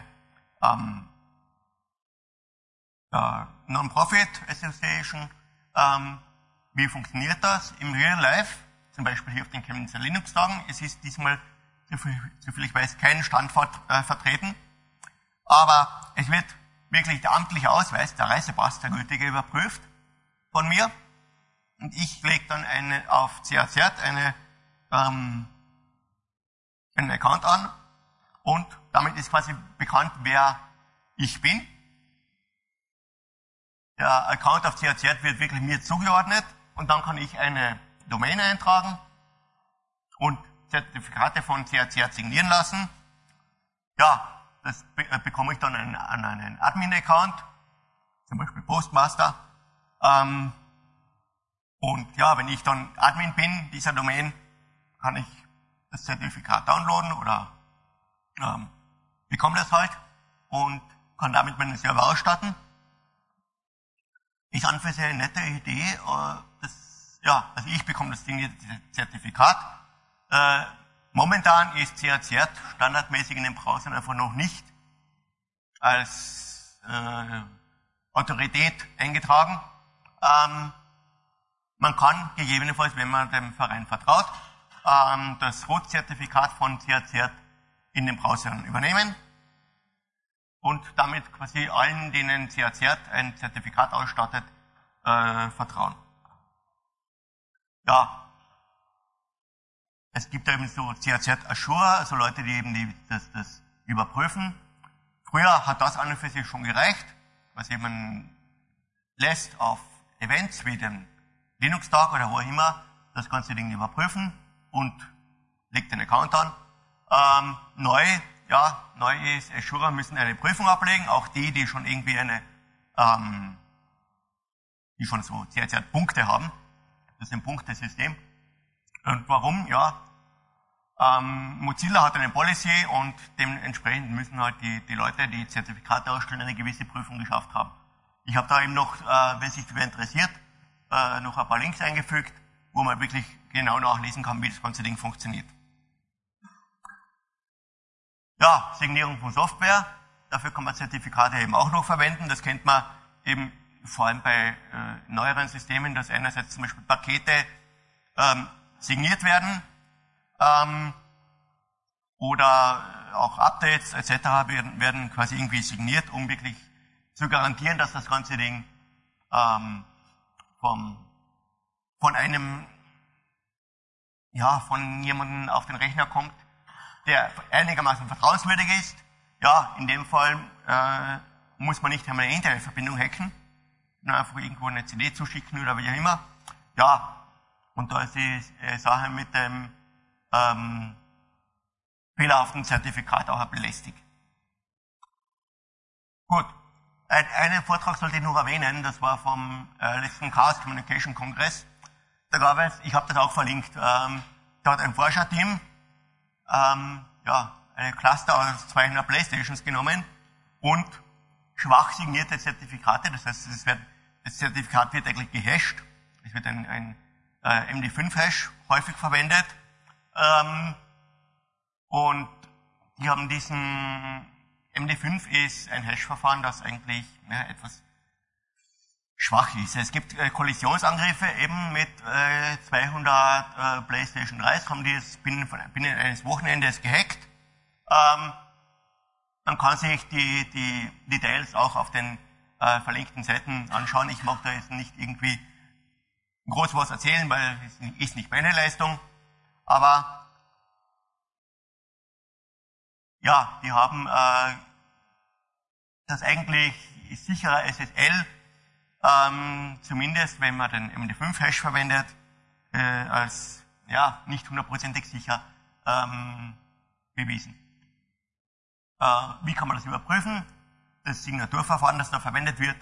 Non-Profit Association. Wie funktioniert das im Real Life? Zum Beispiel hier auf den Chemnitzer Linux-Tagen. Es ist diesmal, soviel ich weiß, kein Standort vertreten. Aber es wird wirklich der amtliche Ausweis, der Reisepass, der gültige, überprüft von mir. Und ich lege dann auf CAZ eine einen Account an und damit ist quasi bekannt, wer ich bin. Der Account auf CACert wird wirklich mir zugeordnet und dann kann ich eine Domain eintragen und Zertifikate von CACert signieren lassen. Ja, das bekomme ich dann an einen Admin-Account, zum Beispiel Postmaster. Und ja, wenn ich dann Admin bin dieser Domain, kann ich das Zertifikat downloaden oder bekomme das halt und kann damit meinen Server ausstatten. Ist an für sich eine nette Idee. Also ich bekomme das Zertifikat. Momentan ist CACert standardmäßig in den Browsern einfach noch nicht als Autorität eingetragen. Man kann gegebenenfalls, wenn man dem Verein vertraut, das Root-Zertifikat von CACert in den Browsern übernehmen und damit quasi allen, denen CACert ein Zertifikat ausstattet, vertrauen. Ja, es gibt eben so CACert Assure, also Leute, die eben das überprüfen. Früher hat das an und für sich schon gereicht, was eben lässt auf Events wie dem Linux-Tag oder wo auch immer das ganze Ding überprüfen und legt den Account an. Neu ist, Assure müssen eine Prüfung ablegen, auch die schon irgendwie die schon so CACert Punkte haben. Das ist ein Punktesystem. Und warum? Ja, Mozilla hat eine Policy und dementsprechend müssen halt die Leute, die Zertifikate ausstellen, eine gewisse Prüfung geschafft haben. Ich habe da eben noch, wenn sich wer interessiert, noch ein paar Links eingefügt, wo man wirklich genau nachlesen kann, wie das ganze Ding funktioniert. Ja, Signierung von Software. Dafür kann man Zertifikate eben auch noch verwenden. Das kennt man eben vor allem bei neueren Systemen, dass einerseits zum Beispiel Pakete signiert werden oder auch Updates etc. werden quasi irgendwie signiert, um wirklich zu garantieren, dass das ganze Ding von jemandem auf den Rechner kommt, der einigermaßen vertrauenswürdig ist. Ja, in dem Fall muss man nicht einmal eine Internetverbindung hacken, nur einfach irgendwo eine CD zuschicken oder wie auch immer. Ja, und da ist die Sache mit dem fehlerhaften Zertifikat auch ein bisschen lästig. Gut, einen Vortrag sollte ich noch erwähnen, das war vom letzten Chaos Communication Kongress. Da gab es, ich habe das auch verlinkt, da hat ein Forscherteam eine Cluster aus 200 Playstations genommen und schwach signierte Zertifikate, das heißt, das Zertifikat wird eigentlich gehasht, es wird ein MD5-Hash häufig verwendet und die haben diesen MD5 ist ein Hash-Verfahren, das eigentlich etwas schwach ist. Es gibt Kollisionsangriffe eben mit 200 PlayStation 3s, haben die es binnen eines Wochenendes gehackt. Man kann sich die Details auch auf den verlinkten Seiten anschauen. Ich mag da jetzt nicht irgendwie groß was erzählen, weil es ist nicht meine Leistung. Aber ja, die haben das eigentlich sichere SSL, zumindest wenn man den MD5-Hash verwendet, als nicht hundertprozentig sicher bewiesen. Wie kann man das überprüfen? Das Signaturverfahren, das da verwendet wird.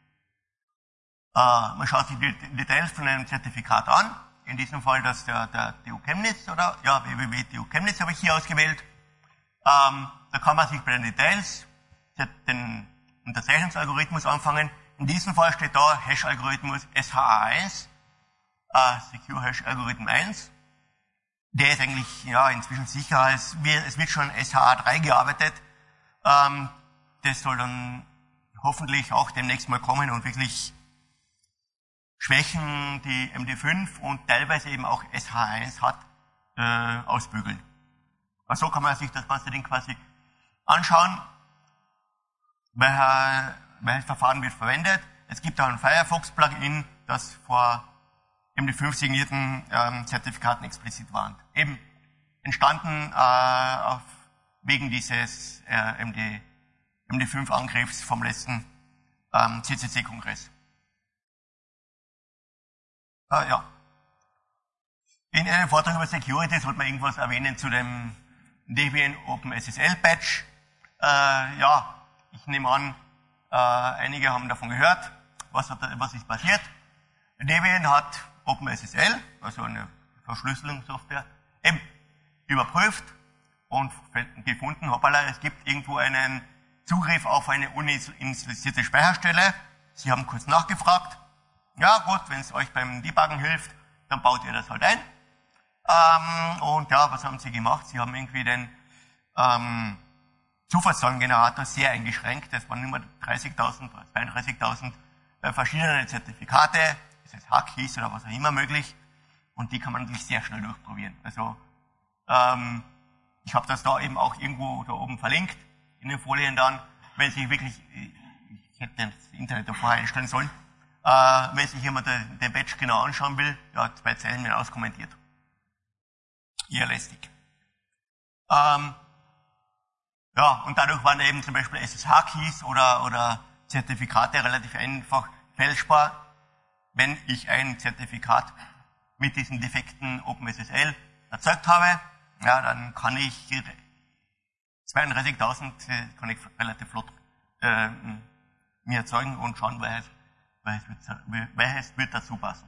Man schaut sich die Details von einem Zertifikat an. In diesem Fall das der TU Chemnitz oder www.TU Chemnitz habe ich hier ausgewählt. Da kann man sich bei den Details den Unterzeichnungsalgorithmus anfangen. In diesem Fall steht da Hash-Algorithmus SHA1, Secure Hash Algorithm 1. Der ist eigentlich inzwischen sicher, es wird schon SHA3 gearbeitet. Das soll dann hoffentlich auch demnächst mal kommen und wirklich Schwächen, die MD5 und teilweise eben auch SHA1 hat, ausbügeln. Also so kann man sich das ganze Ding quasi anschauen, welches Verfahren wird verwendet. Es gibt auch ein Firefox-Plugin, das vor eben die 5 signierten Zertifikaten explizit warnt. Eben entstanden wegen dieses MD5 Angriffs vom letzten CCC-Kongress. Ja. In einem Vortrag über Security sollte man irgendwas erwähnen zu dem Debian OpenSSL Patch. Ja, ich nehme an, einige haben davon gehört. Was ist passiert? Debian hat OpenSSL, also eine Verschlüsselungssoftware, eben überprüft und gefunden, hoppala, es gibt irgendwo einen Zugriff auf eine uninitialisierte Speicherstelle. Sie haben kurz nachgefragt. Ja gut, wenn es euch beim Debuggen hilft, dann baut ihr das halt ein. Und ja, was haben sie gemacht? Sie haben irgendwie den Zufallszahlengenerator sehr eingeschränkt. Das waren immer 30.000 oder 32.000 verschiedene Zertifikate, SSH-Keys oder was auch immer möglich. Und die kann man natürlich sehr schnell durchprobieren. Also ich habe das da eben auch irgendwo da oben verlinkt, in den Folien dann, wenn sich wirklich, ich hätte das Internet davor einstellen sollen, wenn sich jemand den Batch genau anschauen will, ja, 2 Zeilen mir auskommentiert. Eher lästig. Ja, und dadurch waren eben zum Beispiel SSH-Keys oder Zertifikate relativ einfach fälschbar. Wenn ich ein Zertifikat mit diesem defekten OpenSSL erzeugt habe, ja, dann kann ich 32.000 kann ich relativ flott mir erzeugen und schauen, welches wird dazu passen.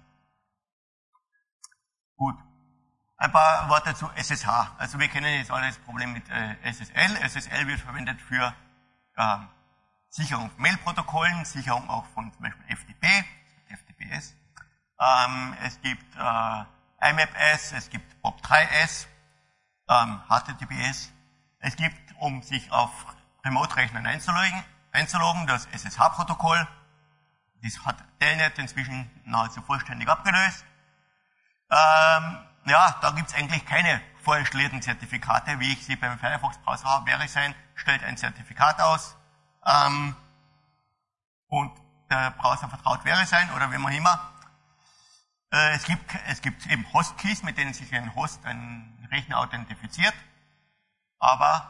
Gut. Ein paar Worte zu SSH. Also wir kennen jetzt alle das Problem mit SSL. SSL wird verwendet für Sicherung von Mail-Protokollen, Sicherung auch von zum Beispiel FTP, FTPS. Es gibt IMAP-S, es gibt POP3S, HTTPS. Es gibt, um sich auf Remote-Rechnern einzuloggen, das SSH-Protokoll. Das hat Telnet inzwischen nahezu vollständig abgelöst. Ja, da gibt's eigentlich keine vorinstallierten Zertifikate, wie ich sie beim Firefox-Browser habe. VeriSign stellt ein Zertifikat aus und der Browser vertraut VeriSign oder wie man immer. Es gibt eben Hostkeys, mit denen sich ein Host, ein Rechner authentifiziert, aber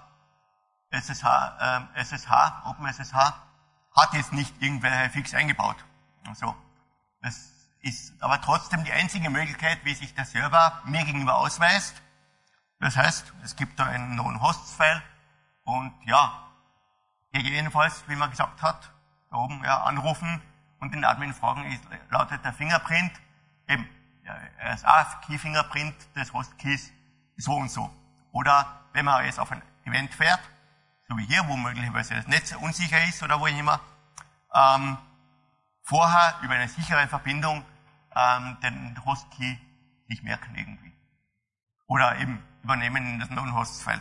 OpenSSH hat jetzt nicht irgendwelche fix eingebaut. Also, das ist aber trotzdem die einzige Möglichkeit, wie sich der Server mir gegenüber ausweist. Das heißt, es gibt da einen Known-Hosts-File und ja, jedenfalls, wie man gesagt hat, da oben ja, anrufen und den Admin fragen, lautet der Fingerprint, eben, das ASCII-Fingerprint des Hostkeys so und so. Oder wenn man jetzt auf ein Event fährt, so wie hier, wo möglicherweise das Netz unsicher ist oder wo immer, vorher über eine sichere Verbindung den Hostkey sich merken irgendwie. Oder eben übernehmen in das Known-Hosts-File.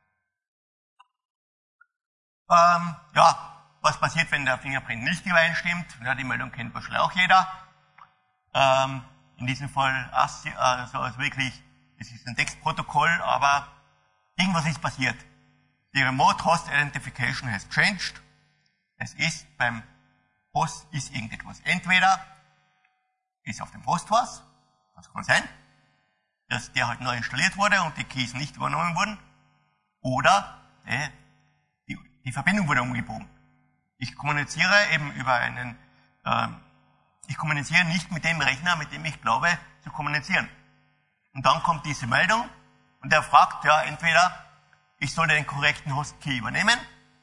Ja, was passiert, wenn der Fingerprint nicht übereinstimmt? Ja, die Meldung kennt wahrscheinlich auch jeder. In diesem Fall also wirklich, es ist ein Textprotokoll, aber irgendwas ist passiert. Die Remote Host Identification has changed. Es ist beim Host ist irgendetwas. Entweder ist auf dem Host was, das kann sein, dass der halt neu installiert wurde und die Keys nicht übernommen wurden, oder die Verbindung wurde umgebogen. Ich kommuniziere eben über ich kommuniziere nicht mit dem Rechner, mit dem ich glaube zu kommunizieren. Und dann kommt diese Meldung und der fragt, ja, entweder ich soll den korrekten Hostkey übernehmen,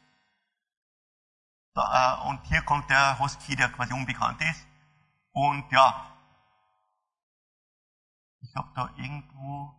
und hier kommt der Hostkey, der quasi unbekannt ist, und ja, ich habe da irgendwo,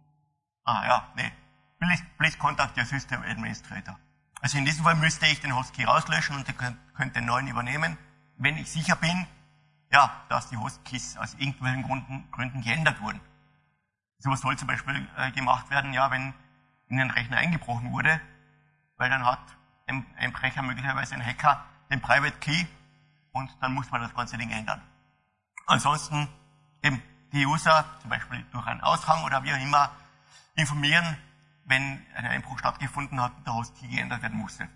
please contact your system administrator. Also in diesem Fall müsste ich den Hostkey rauslöschen und ihr könnt den neuen übernehmen, wenn ich sicher bin, ja, dass die Hostkeys aus irgendwelchen Gründen geändert wurden. Sowas soll zum Beispiel gemacht werden, ja, wenn in den Rechner eingebrochen wurde, weil dann hat ein Einbrecher, möglicherweise ein Hacker, den Private Key und dann muss man das ganze Ding ändern. Ansonsten eben die User, zum Beispiel durch einen Aushang oder wie auch immer, informieren, wenn ein Einbruch stattgefunden hat und der Hostkey geändert werden musste.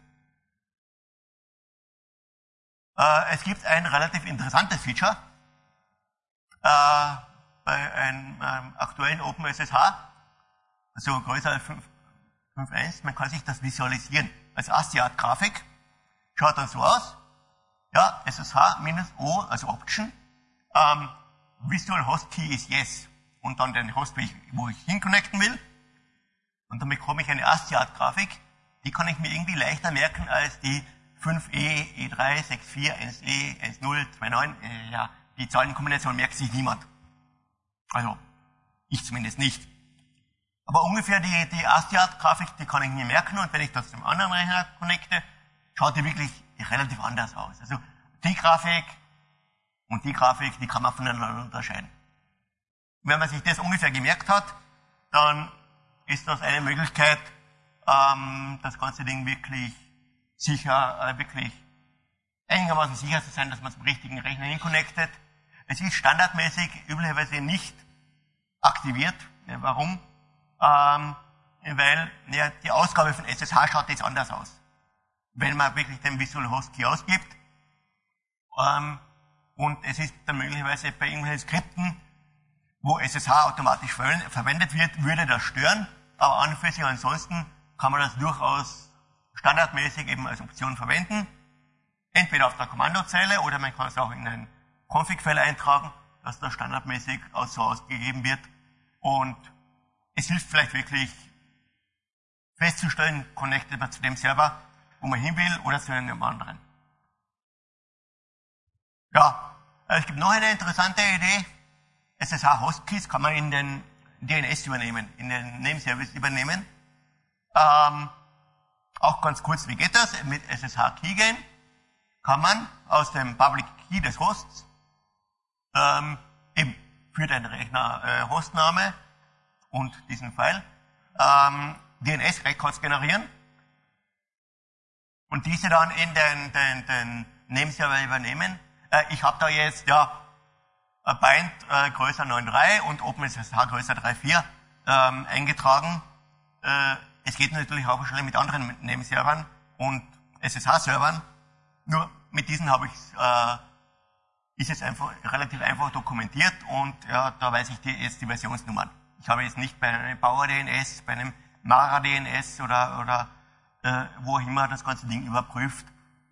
Es gibt ein relativ interessantes Feature, bei einem aktuellen OpenSSH, also größer als 5.1, man kann sich das visualisieren. Als ASCII-Grafik schaut dann so aus. Ja, SSH-O, also Option. Visual Host Key ist Yes. Und dann den Host, wo ich hinconnecten will. Und dann bekomme ich eine ASCII-Grafik. Die kann ich mir irgendwie leichter merken als die 5E, E3, 64, 1E, 10, 29. Ja, die Zahlenkombination merkt sich niemand. Also, ich zumindest nicht. Aber ungefähr die ASCII-Grafik, die kann ich mir merken. Und wenn ich das zum anderen Rechner connecte, schaut die wirklich relativ anders aus. Also die Grafik und die Grafik, die kann man voneinander unterscheiden. Wenn man sich das ungefähr gemerkt hat, dann ist das eine Möglichkeit, das ganze Ding wirklich sicher, wirklich einigermaßen sicher zu sein, dass man zum richtigen Rechner hinconnectet. Es ist standardmäßig üblicherweise nicht aktiviert. Ja, warum? Weil ja, die Ausgabe von SSH schaut jetzt anders aus. Wenn man wirklich den Visual Host Key ausgibt. Und es ist dann möglicherweise bei irgendwelchen Skripten, wo SSH automatisch verwendet wird, würde das stören. Aber an und für sich ansonsten kann man das durchaus standardmäßig eben als Option verwenden. Entweder auf der Kommandozeile oder man kann es auch in einen Config-File eintragen, dass das standardmäßig so ausgegeben wird. Und es hilft vielleicht wirklich festzustellen, connectet man zu dem Server, wo man hin will, oder zu einem anderen. Ja, es gibt noch eine interessante Idee. SSH-Hostkeys kann man in den DNS übernehmen, in den Name-Service übernehmen. Auch ganz kurz, wie geht das? Mit SSH-Keygen kann man aus dem Public Key des Hosts eben für den Rechner Hostname und diesen File DNS-Records generieren und diese dann in den Name-Server übernehmen. Ich habe da jetzt ja Bind größer 9.3 und OpenSSH größer 3.4 eingetragen. Es geht natürlich auch schon mit anderen Name-Servern und SSH-Servern. Nur mit diesen habe ich ist es einfach relativ einfach dokumentiert und ja, da weiß ich jetzt die Versionsnummern. Ich habe jetzt nicht bei einem Power DNS, bei einem Mara DNS oder wo auch immer das ganze Ding überprüft.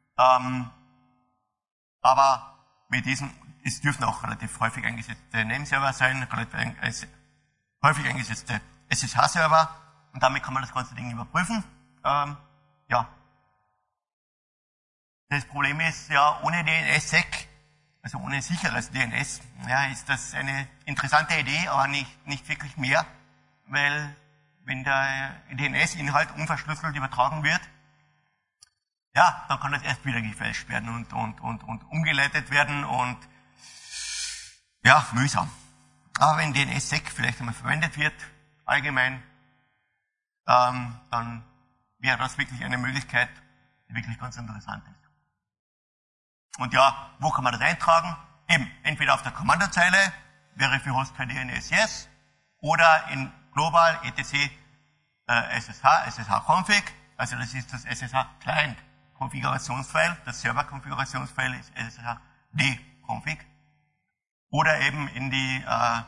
Aber mit diesen, es dürfen auch relativ häufig eingesetzte Nameserver sein, relativ häufig eingesetzte SSH-Server und damit kann man das ganze Ding überprüfen. Ja. Das Problem ist ja, ohne DNS-Sec, also ohne sicheres DNS, ja, ist das eine interessante Idee, aber nicht wirklich mehr, weil wenn der DNS-Inhalt unverschlüsselt übertragen wird, ja, dann kann das erst wieder gefälscht werden und umgeleitet werden und ja, mühsam. Aber wenn DNS-Sec vielleicht einmal verwendet wird, allgemein, dann wäre das wirklich eine Möglichkeit, die wirklich ganz interessant ist. Und ja, wo kann man das eintragen? Eben, entweder auf der Kommandozeile, wäre für Host per DNS Yes, oder in global etc SSH-Config, also das ist das SSH-Client-Konfigurationsfile, das Server-Konfigurationsfile ist SSH-D-Config, oder eben in die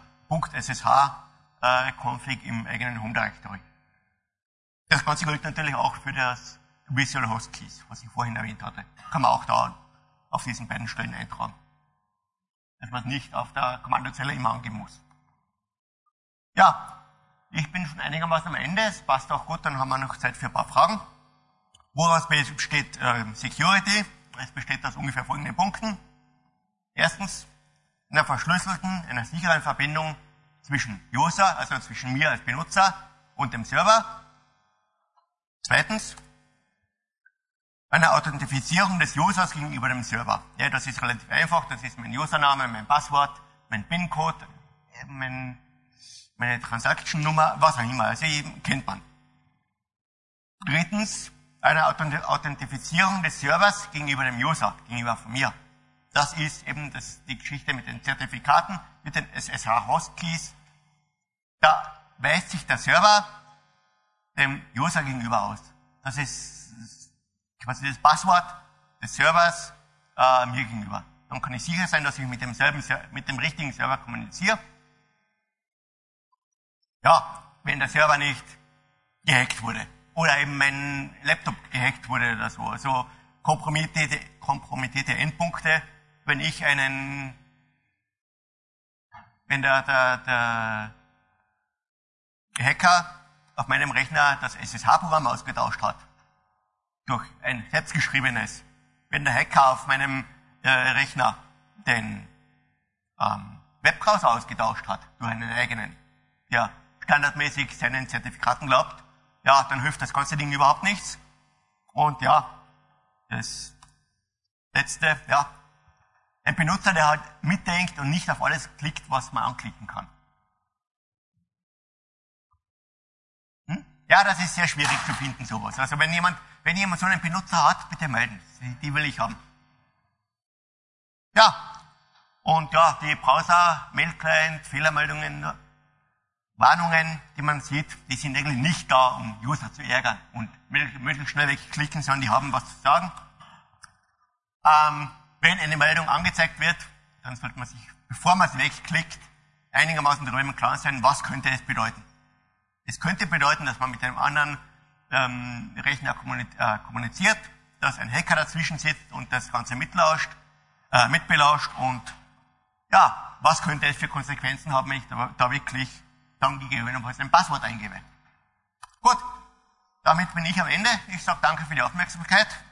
.ssh-Config im eigenen Home Directory. Das Ganze gilt natürlich auch für das Visual Host Keys, was ich vorhin erwähnt hatte. Kann man auch da auf diesen beiden Stellen eintragen. Dass man es nicht auf der Kommandozeile immer angeben muss. Ja, ich bin schon einigermaßen am Ende. Es passt auch gut, dann haben wir noch Zeit für ein paar Fragen. Woraus besteht Security? Es besteht aus ungefähr folgenden Punkten. Erstens, einer verschlüsselten, einer sicheren Verbindung zwischen User, also zwischen mir als Benutzer und dem Server. Zweitens, eine Authentifizierung des Users gegenüber dem Server. Ja, das ist relativ einfach. Das ist mein Username, mein Passwort, mein PIN-Code, meine Transaction-Nummer, was auch immer. Also kennt man. Drittens, eine Authentifizierung des Servers gegenüber dem User, gegenüber von mir. Das ist eben die Geschichte mit den Zertifikaten, mit den SSH-Host-Keys. Da weist sich der Server dem User gegenüber aus. Das ist quasi das Passwort des Servers mir gegenüber. Dann kann ich sicher sein, dass ich mit dem richtigen Server kommuniziere. ja, wenn der Server nicht gehackt wurde. Oder eben mein Laptop gehackt wurde oder so. Also kompromittierte Endpunkte, wenn der Hacker auf meinem Rechner das SSH-Programm ausgetauscht hat. Durch ein selbstgeschriebenes. Wenn der Hacker auf meinem Rechner den Webbrowser ausgetauscht hat, durch einen eigenen, der standardmäßig seinen Zertifikaten glaubt, ja, dann hilft das ganze Ding überhaupt nichts. Und ja, das Letzte, ja, ein Benutzer, der halt mitdenkt und nicht auf alles klickt, was man anklicken kann. Ja, das ist sehr schwierig zu finden, sowas. Also wenn jemand so einen Benutzer hat, bitte melden. Die will ich haben. Ja, und ja, die Browser, Mail-Client, Fehlermeldungen, Warnungen, die man sieht, die sind eigentlich nicht da, um User zu ärgern und möglichst schnell wegklicken, sondern die haben was zu sagen. Wenn eine Meldung angezeigt wird, dann sollte man sich, bevor man es wegklickt, einigermaßen darüber im Klaren sein, was könnte es bedeuten. Es könnte bedeuten, dass man mit einem anderen Rechner kommuniziert, dass ein Hacker dazwischen sitzt und das Ganze mitbelauscht und ja, was könnte es für Konsequenzen haben, wenn ich da wirklich dann gegebenenfalls ein Passwort eingebe. Gut, damit bin ich am Ende. Ich sage danke für die Aufmerksamkeit.